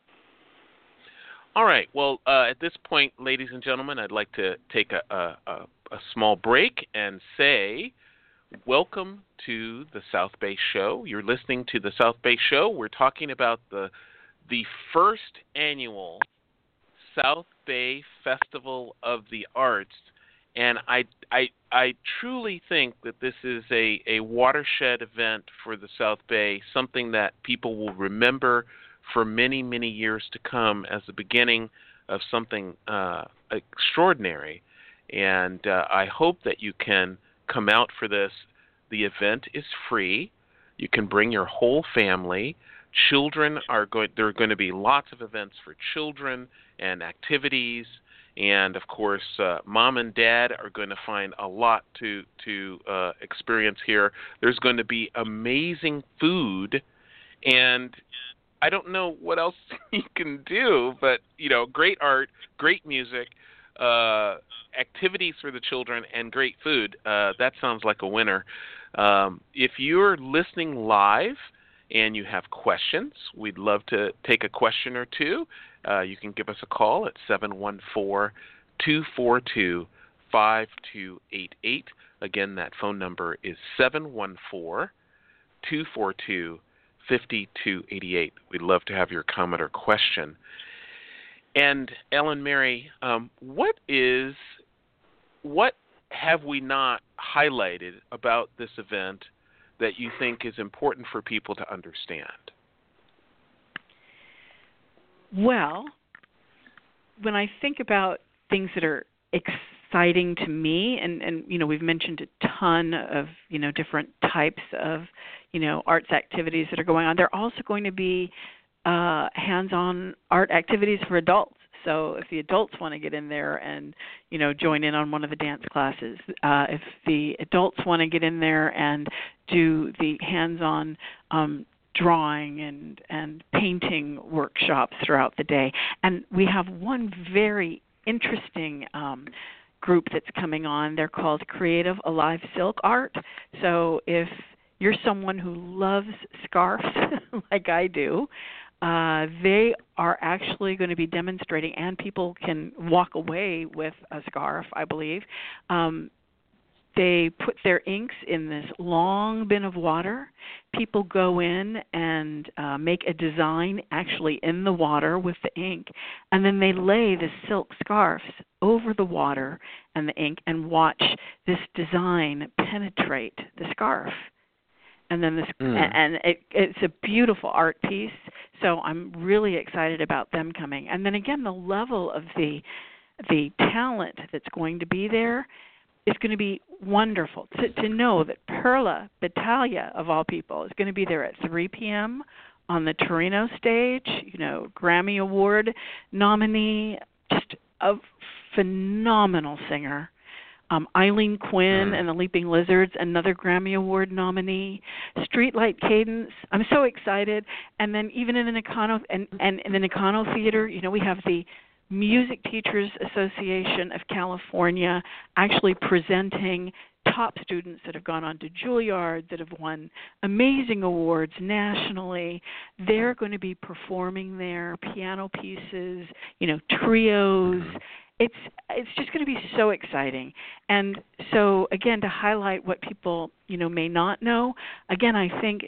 All right. Well, uh, at this point, ladies and gentlemen, I'd like to take a, a, a, a small break and say welcome to the South Bay Show. You're listening to the South Bay Show. We're talking about the the first annual South Bay Festival of the Arts, and I I I truly think that this is a, a watershed event for the South Bay, something that people will remember for many, many years to come as the beginning of something uh, extraordinary. And uh, I hope that you can come out for this. The event is free. You can bring your whole family. Children are going, there are going to be lots of events for children and activities. And, of course, uh, mom and dad are going to find a lot to, to uh, experience here. There's going to be amazing food, and I don't know what else you can do, but, you know, great art, great music, uh, activities for the children, and great food. Uh, that sounds like a winner. Um, if you're listening live and you have questions, we'd love to take a question or two. Uh, you can give us a call at seven one four, two four two, five two eight eight. Again, that phone number is seven one four, two four two, five two eight eight. We'd love to have your comment or question. And Ellen Mary, um, what is, what have we not highlighted about this event that you think is important for people to understand? Well, when I think about things that are exciting to me, and, and you know, we've mentioned a ton of, you know, different types of, you know, arts activities that are going on. There are also going to be uh, hands-on art activities for adults. So if the adults want to get in there and, you know, join in on one of the dance classes, uh, if the adults want to get in there and do the hands-on um, drawing and, and painting workshops throughout the day. And we have one very interesting um, group that's coming on. They're called Creative Alive Silk Art. So if you're someone who loves scarves like I do, uh, they are actually going to be demonstrating, and people can walk away with a scarf, I believe. Um, They put their inks in this long bin of water. People go in and uh, make a design actually in the water with the ink, and then they lay the silk scarves over the water and the ink and watch this design penetrate the scarf. And then this, mm. and it, it's a beautiful art piece. So I'm really excited about them coming. And then again, the level of the the talent that's going to be there. It's going to be wonderful to, to know that Perla Battaglia, of all people, is going to be there at three p.m. on the Torino stage, you know, Grammy Award nominee, just a phenomenal singer. Um, Eileen Quinn mm. and the Leaping Lizards, another Grammy Award nominee. Streetlight Cadence, I'm so excited. And then even in the Nakano, and, and in the Nakano Theater, you know, we have the Music Teachers Association of California actually presenting top students that have gone on to Juilliard, that have won amazing awards nationally. They're going to be performing there, piano pieces, you know, trios. It's it's just going to be so exciting. And so, again, to highlight what people, you know, may not know, again, I think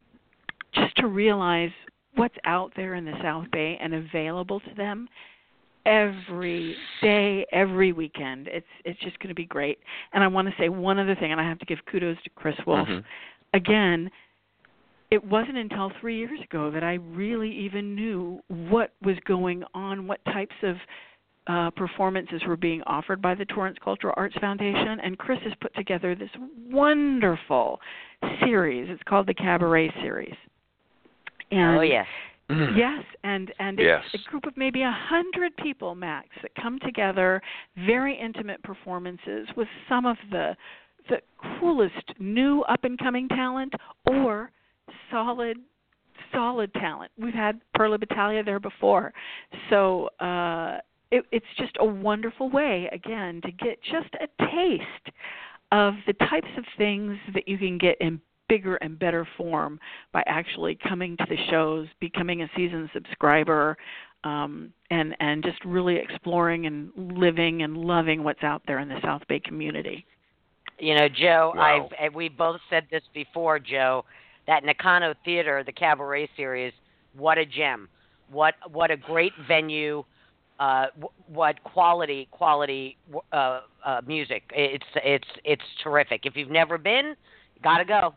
just to realize what's out there in the South Bay and available to them every day, every weekend. It's it's just going to be great. And I want to say one other thing, and I have to give kudos to Chris Wolf. Mm-hmm. Again, it wasn't until three years ago that I really even knew what was going on, what types of uh, performances were being offered by the Torrance Cultural Arts Foundation. And Chris has put together this wonderful series. It's called the Cabaret Series. And oh, yes. Mm. Yes, and, and yes. it's a group of maybe a hundred people, Max, that come together, very intimate performances with some of the the coolest new up-and-coming talent or solid, solid talent. We've had Perla Battaglia there before. So uh, it, it's just a wonderful way, again, to get just a taste of the types of things that you can get in bigger and better form by actually coming to the shows, becoming a seasoned subscriber, um, and, and just really exploring and living and loving what's out there in the South Bay community. You know, Joe, Wow. I've we both said this before, Joe, that Nakano Theater, the cabaret series, what a gem. What what a great venue. Uh, what quality quality uh, uh, music. It's it's it's terrific. If you've never been, gotta go.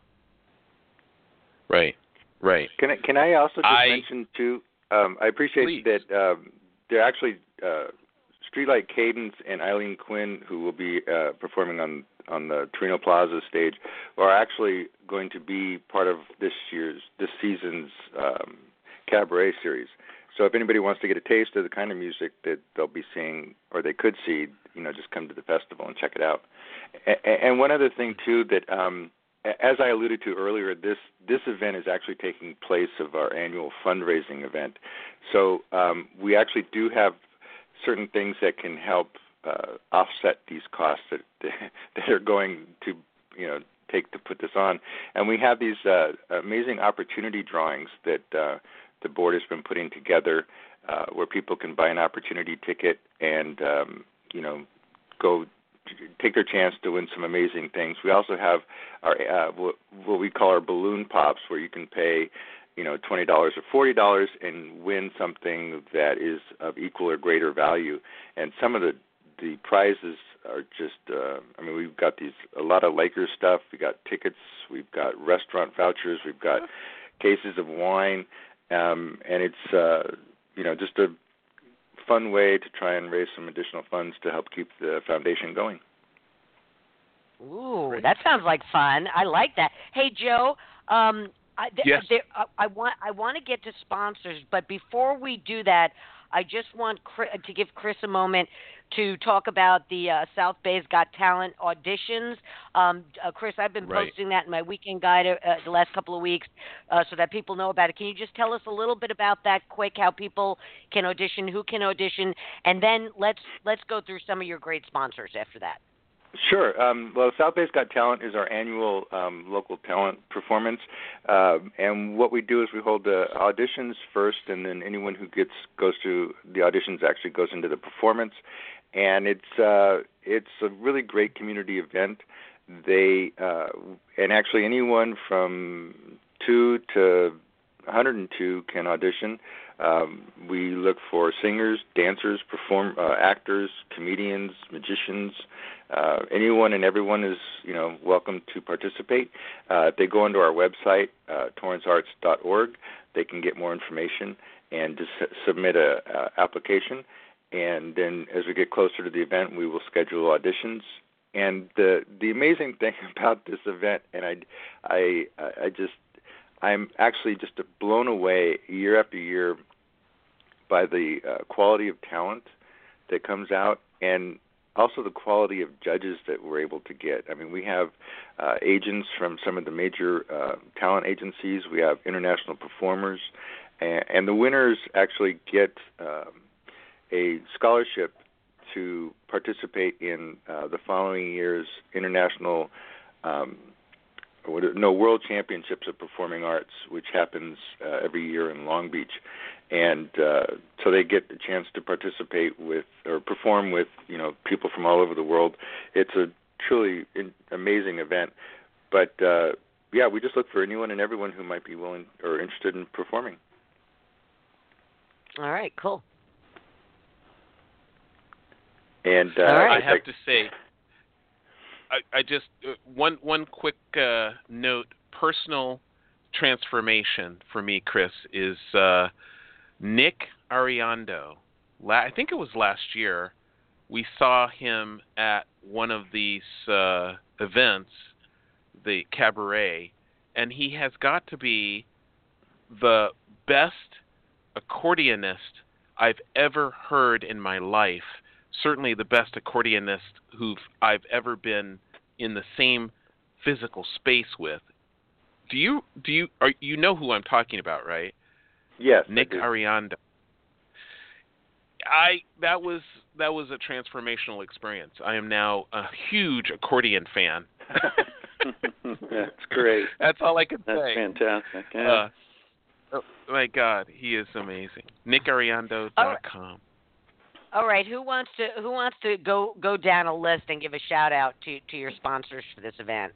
Right, right. Can I, can I also just I, mention, too, um, I appreciate please. that um, they're actually uh, Streetlight Cadence and Eileen Quinn, who will be uh, performing on, on the Torino Plaza stage, are actually going to be part of this year's, this season's um, cabaret series. So if anybody wants to get a taste of the kind of music that they'll be seeing, or they could see, you know, just come to the festival and check it out. And, and one other thing, too, that um, as I alluded to earlier, this this event is actually taking place of our annual fundraising event. So um, we actually do have certain things that can help uh, offset these costs that that are going to, you know, take to put this on. And we have these uh, amazing opportunity drawings that uh, the board has been putting together, uh, where people can buy an opportunity ticket and um, you know go take their chance to win some amazing things. We also have our uh, what we call our balloon pops, where you can pay, you know, twenty dollars or forty dollars and win something that is of equal or greater value. And some of the the prizes are just, uh, I mean, we've got these a lot of Lakers stuff. We got tickets. We've got restaurant vouchers. We've got cases of wine, um, and it's uh, you know just a fun way to try and raise some additional funds to help keep the foundation going. Ooh, that sounds like fun. I like that. Hey, Joe, um, I, th- Yes. there, I, I want I want to get to sponsors, but before we do that, I just want Chris, to give Chris a moment to talk about the uh, South Bay's Got Talent auditions. Um, uh, Chris, I've been Right. posting that in my weekend guide uh, the last couple of weeks uh, so that people know about it. Can you just tell us a little bit about that quick, how people can audition, who can audition, and then let's let's go through some of your great sponsors after that. Sure. Um, well, South Bay's Got Talent is our annual um, local talent performance, uh, and what we do is we hold the auditions first, and then anyone who gets goes through the auditions actually goes into the performance, and it's uh, it's a really great community event. They uh, and actually anyone from two to one hundred two can audition. Um, we look for singers, dancers, perform uh, actors, comedians, magicians. Uh, anyone and everyone is, you know, welcome to participate. Uh, if they go onto our website, uh, torrance arts dot org, they can get more information and just s- submit a uh, application. And then as we get closer to the event, we will schedule auditions. And the the amazing thing about this event, and I, I, I just, I'm actually just blown away year after year by the uh, quality of talent that comes out, and also the quality of judges that we're able to get. I mean, we have uh, agents from some of the major uh, talent agencies. We have international performers, and, and the winners actually get um, a scholarship to participate in uh, the following year's international um, no World Championships of Performing Arts, which happens uh, every year in Long Beach. And uh, so they get the chance to participate with or perform with, you know, people from all over the world. It's a truly in, amazing event. But uh, yeah, we just look for anyone and everyone who might be willing or interested in performing. All right, cool. And uh, All right. I have to say, I, I just uh, one one quick uh, note. Personal transformation for me, Chris, is. Uh, Nick Ariando, I think it was last year, we saw him at one of these uh, events, the cabaret, and he has got to be the best accordionist I've ever heard in my life, certainly the best accordionist who I've ever been in the same physical space with. do you do you are you know who I'm talking about, right? Yes, Nick Arianda. I that was that was a transformational experience. I am now a huge accordion fan. That's great. That's all I can That's say. That's fantastic. Yeah. Uh, oh my God, he is amazing. Nick Ariando dot com. All right, who wants to who wants to go go down a list and give a shout out to, to your sponsors for this event?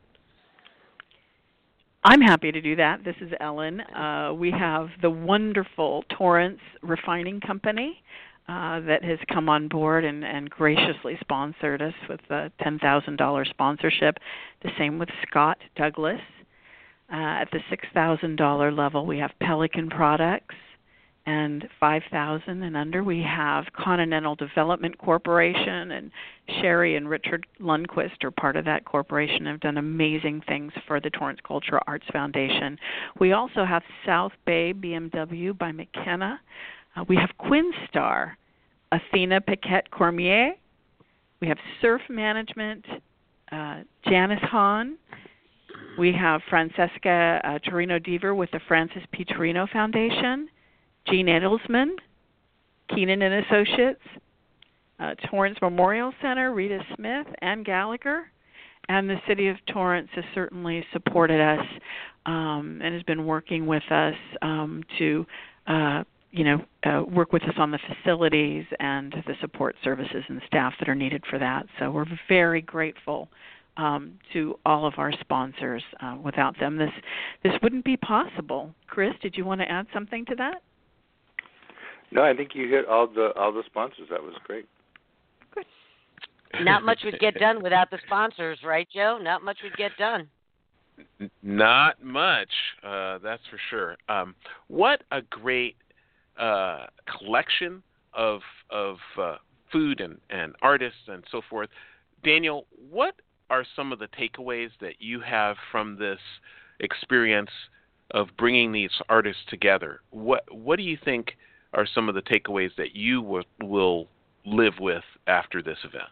I'm happy to do that. This is Ellen. Uh, we have the wonderful Torrance Refining Company uh, that has come on board and, and graciously sponsored us with a ten thousand dollars sponsorship. The same with Scott Douglas. Uh, at the six thousand dollars level, we have Pelican Products. And five thousand dollars and under, we have Continental Development Corporation, and Sherry and Richard Lundquist are part of that corporation, have done amazing things for the Torrance Cultural Arts Foundation. We also have South Bay B M W by McKenna. Uh, we have Quinstar, Athena Paquette Cormier. We have Surf Management, uh, Janice Hahn. We have Francesca uh, Torino Deaver with the Francis P. Torino Foundation. Gene Edelsman, Keenan and Associates, uh, Torrance Memorial Center, Rita Smith, Ann Gallagher, and the City of Torrance has certainly supported us um, and has been working with us um, to, uh, you know, uh, work with us on the facilities and the support services and staff that are needed for that. So we're very grateful um, to all of our sponsors. Uh, without them, this this wouldn't be possible. Chris, did you want to add something to that? No, I think you hit all the all the sponsors. That was great. Good. Not much would get done without the sponsors, right, Joe? Not much would get done. Not much, uh, that's for sure. Um, what a great uh, collection of of uh, food and, and artists and so forth. Daniel, what are some of the takeaways that you have from this experience of bringing these artists together? What what do you think are some of the takeaways that you w- will live with after this event?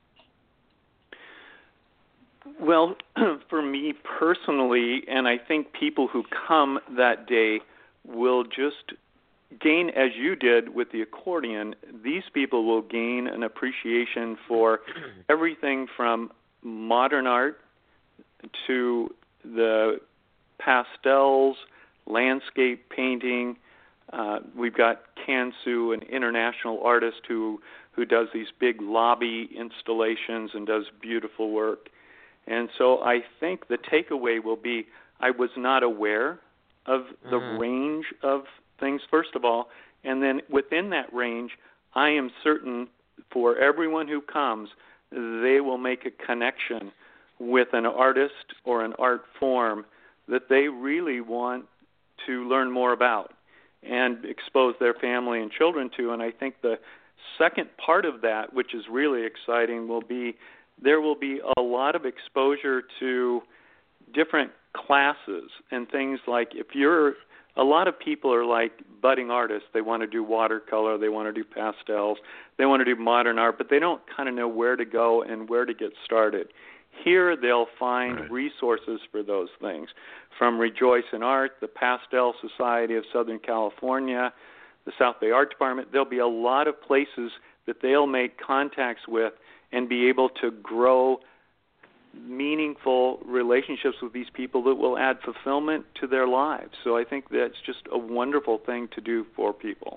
Well, for me personally, and I think people who come that day will just gain, as you did with the accordion, these people will gain an appreciation for everything from modern art to the pastels, landscape painting. Uh, we've got Kansu, an international artist who, who does these big lobby installations and does beautiful work. And so I think the takeaway will be I was not aware of the mm. range of things, first of all, and then within that range, I am certain for everyone who comes, they will make a connection with an artist or an art form that they really want to learn more about and expose their family and children to. And I think the second part of that, which is really exciting, will be there will be a lot of exposure to different classes and things like if you're a lot of people are like budding artists. They want to do watercolor, they want to do pastels, they want to do modern art, but they don't kind of know where to go and where to get started. Here they'll find right. resources for those things, from Rejoice in Art, the Pastel Society of Southern California, the South Bay Art Department. There'll be a lot of places that they'll make contacts with and be able to grow meaningful relationships with these people that will add fulfillment to their lives. So I think that's just a wonderful thing to do for people.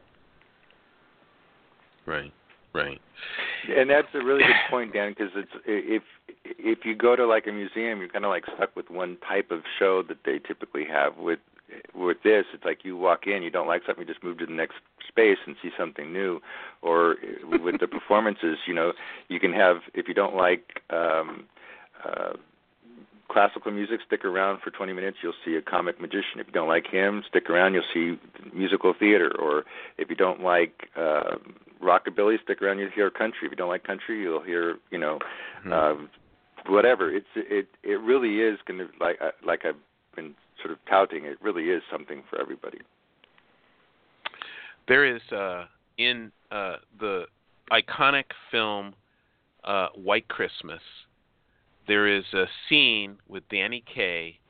Right, right. And that's a really good point, Dan, because it's if if you go to like a museum, you're kind of like stuck with one type of show that they typically have. With with this, it's like you walk in, you don't like something, you just move to the next space and see something new. Or with the performances, you know, you can have, if you don't like um, uh, classical music, stick around for twenty minutes, you'll see a comic magician. If you don't like him, stick around, you'll see musical theater. Or if you don't like uh, rockabilly, stick around, you'll hear country. If you don't like country, you'll hear, you know, mm-hmm. uh, whatever. It's it it really is going to, like like I've been sort of touting, it really is something for everybody. There is uh, in uh, the iconic film uh, White Christmas, there is a scene with Danny Kaye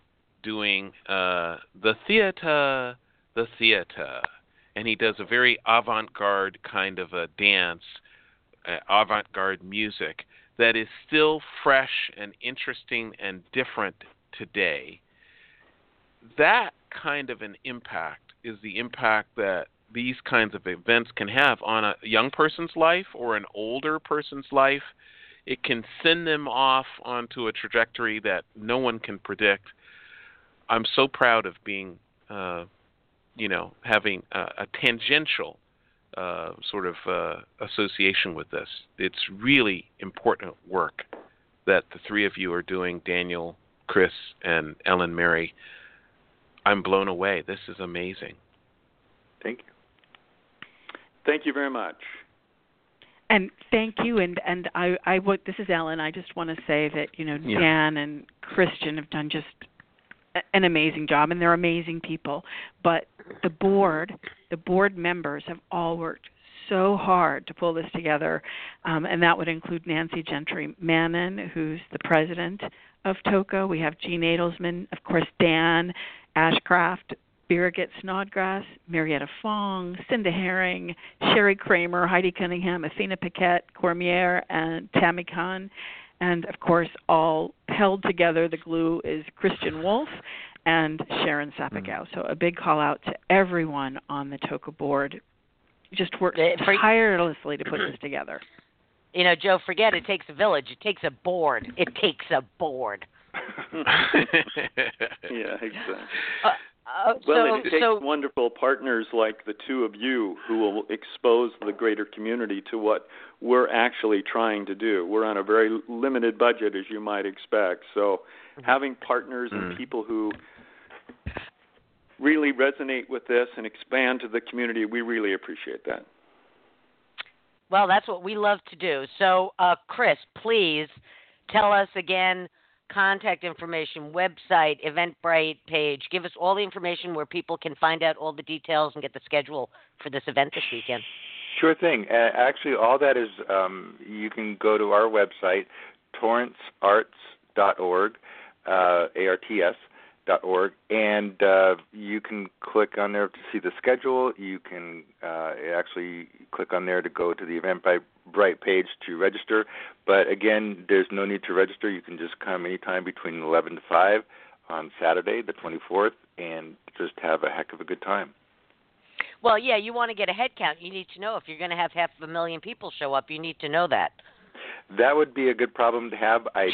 doing uh, the theater, the theater, and he does a very avant-garde kind of a dance, uh, avant-garde music that is still fresh and interesting and different today. That kind of an impact is the impact that these kinds of events can have on a young person's life or an older person's life. It can send them off onto a trajectory that no one can predict. I'm so proud of being, uh, you know, having a, a tangential uh, sort of uh, association with this. It's really important work that the three of you are doing, Daniel, Chris, and Ellen Mary. I'm blown away. This is amazing. Thank you. Thank you very much. And thank you. And and I I would. This is Ellen. I just want to say that you know Yeah. Dan and Christian have done just a- an amazing job, and they're amazing people. But the board, the board members have all worked so hard to pull this together, um, and that would include Nancy Gentry Mannon, who's the president of TOCA. We have Gene Adelsman, of course, Dan Ashcraft, Birgit Snodgrass, Marietta Fong, Cinda Herring, Sherry Kramer, Heidi Cunningham, Athena Paquette, Cormier, and Tammy Khan. And, of course, all held together, the glue is Christian Wolf and Sharon Sapigow. So a big call-out to everyone on the TOCA board. Just worked tirelessly to put this together. You know, Joe, forget it takes a village. It takes a board. It takes a board. Yeah, exactly. Uh, Uh, well, so, it takes so, wonderful partners like the two of you who will expose the greater community to what we're actually trying to do. We're on a very limited budget, as you might expect. So having partners mm. and people who really resonate with this and expand to the community, we really appreciate that. Well, that's what we love to do. So, uh, Chris, please tell us again, contact information, website, Eventbrite page. Give us all the information where people can find out all the details and get the schedule for this event this weekend. Sure thing. Uh, actually, all that is, um, you can go to our website, torrance arts dot org, uh, A R T S dot org, and uh, you can click on there to see the schedule. You can uh, actually click on there to go to the Eventbrite page to register. But again, there's no need to register. You can just come anytime between eleven to five on Saturday, the twenty-fourth, and just have a heck of a good time. Well, yeah, you want to get a head count. You need to know if you're going to have half of a million people show up. You need to know that. That would be a good problem to have. I,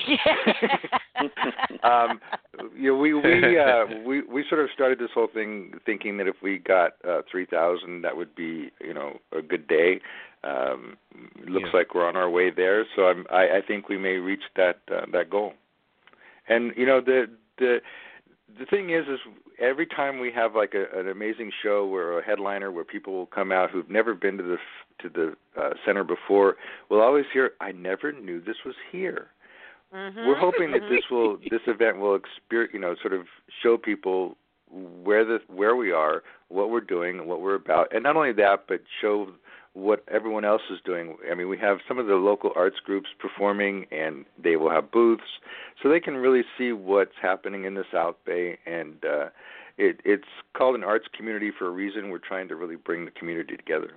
um, you know, we we uh, we we sort of started this whole thing thinking that if we got uh, three thousand, that would be, you know, a good day. Um, looks yeah. like we're on our way there. So I'm, I I think we may reach that uh, that goal. And you know, the the the thing is, is every time we have like a, an amazing show where a headliner, where people will come out who've never been to the to the uh, center before, we'll always hear, "I never knew this was here." Mm-hmm. We're hoping that this will this event will experience, you know, sort of show people where the where we are, what we're doing, and what we're about, and not only that, but show what everyone else is doing. I mean, we have some of the local arts groups performing, and they will have booths, so they can really see what's happening in the South Bay. And uh, it, it's called an arts community for a reason. We're trying to really bring the community together.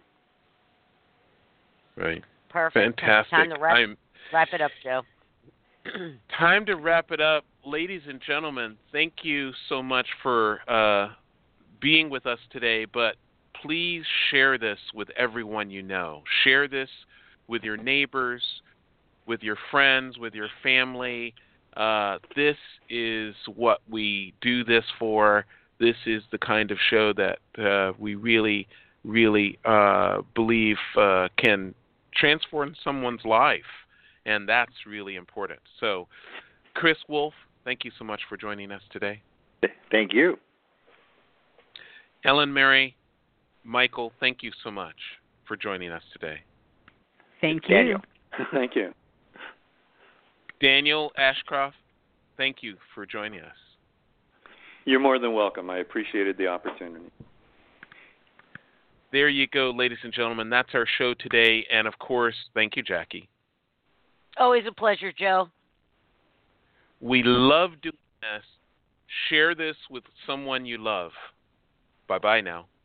Right. Perfect. Fantastic. Time to wrap, I'm, wrap it up, Joe. time to wrap it up. Ladies and gentlemen, thank you so much for uh, being with us today, but please share this with everyone you know. Share this with your neighbors, with your friends, with your family. Uh, this is what we do this for. This is the kind of show that uh, we really, really uh, believe uh, can transform someone's life, and that's really important. So, Chris Wolf, thank you so much for joining us today. Thank you. Ellen Mary, Michael, thank you so much for joining us today. Thank you. Daniel. Thank you. Daniel Ashcroft, thank you for joining us. You're more than welcome. I appreciated the opportunity. There you go, ladies and gentlemen. That's our show today. And, of course, thank you, Jackie. Always a pleasure, Joe. We love doing this Share this with someone you love. Bye-bye now.